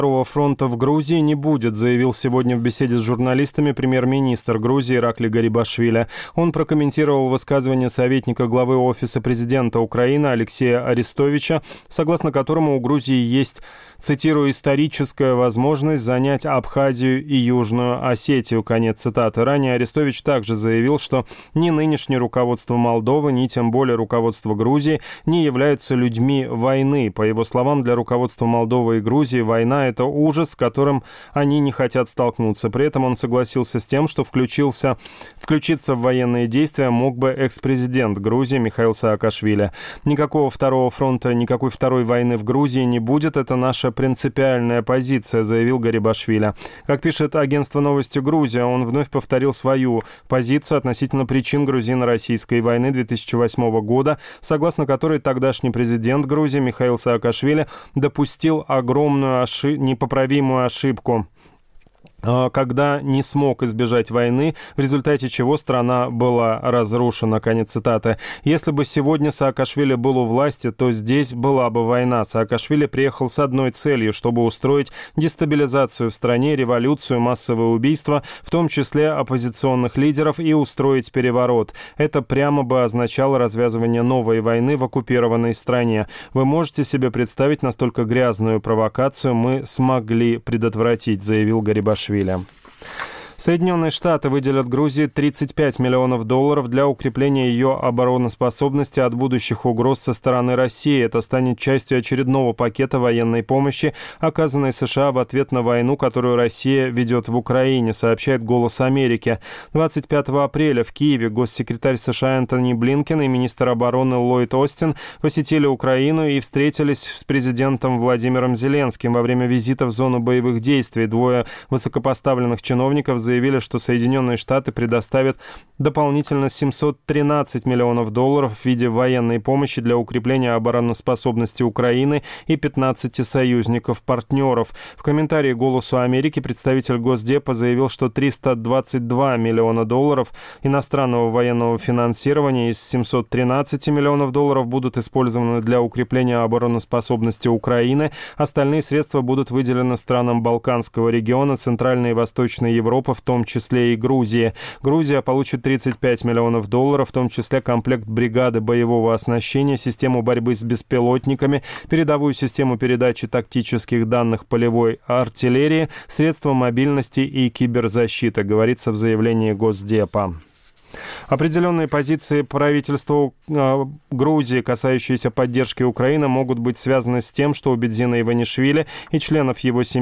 Второго фронта в Грузии не будет, заявил сегодня в беседе с журналистами премьер-министр Грузии Иракли Гарибашвили. Он прокомментировал высказывание советника главы Офиса президента Украины Алексея Арестовича, согласно которому у Грузии есть, цитирую, «историческая возможность занять Абхазию и Южную Осетию». Конец цитаты. Ранее Арестович также заявил, что ни нынешнее руководство Молдовы, ни тем более руководство Грузии не являются людьми войны. По его словам, для руководства Молдовы и Грузии война – это ужас, с которым они не хотят столкнуться. При этом он согласился с тем, что включиться в военные действия мог бы экс-президент Грузии Михаил Саакашвили. Никакого второго фронта, никакой второй войны в Грузии не будет. Это наша принципиальная позиция, заявил Гарибашвили. Как пишет агентство «Новости Грузия», он вновь повторил свою позицию относительно причин грузино-российской войны 2008 года, согласно которой тогдашний президент Грузии Михаил Саакашвили допустил огромную непоправимую ошибку, когда не смог избежать войны, в результате чего страна была разрушена. Конец цитаты. Если бы сегодня Саакашвили был у власти, то здесь была бы война. Саакашвили приехал с одной целью, чтобы устроить дестабилизацию в стране, революцию, массовое убийство, в том числе оппозиционных лидеров, и устроить переворот. Это прямо бы означало развязывание новой войны в оккупированной стране. Вы можете себе представить, настолько грязную провокацию мы смогли предотвратить, заявил Гарибашвили. Соединенные Штаты выделят Грузии $35 миллионов для укрепления ее обороноспособности от будущих угроз со стороны России. Это станет частью очередного пакета военной помощи, оказанной США в ответ на войну, которую Россия ведет в Украине, сообщает «Голос Америки». 25 апреля в Киеве госсекретарь США Энтони Блинкен и министр обороны Ллойд Остин посетили Украину и встретились с президентом Владимиром Зеленским. Во время визита в зону боевых действий двое высокопоставленных чиновников заявили, что Соединенные Штаты предоставят дополнительно $713 миллионов в виде военной помощи для укрепления обороноспособности Украины и 15 союзников-партнеров. В комментарии «Голосу Америки» представитель Госдепа заявил, что $322 миллиона иностранного военного финансирования из $713 миллионов будут использованы для укрепления обороноспособности Украины. Остальные средства будут выделены странам Балканского региона, Центральной и Восточной Европы, в том числе и Грузии. Грузия получит $35 миллионов, в том числе комплект бригады боевого оснащения, систему борьбы с беспилотниками, передовую систему передачи тактических данных полевой артиллерии, средства мобильности и киберзащиты, говорится в заявлении Госдепа. Определенные позиции правительства Грузии, касающиеся поддержки Украины, могут быть связаны с тем, что у Бедзина Иванишвили и членов его семьи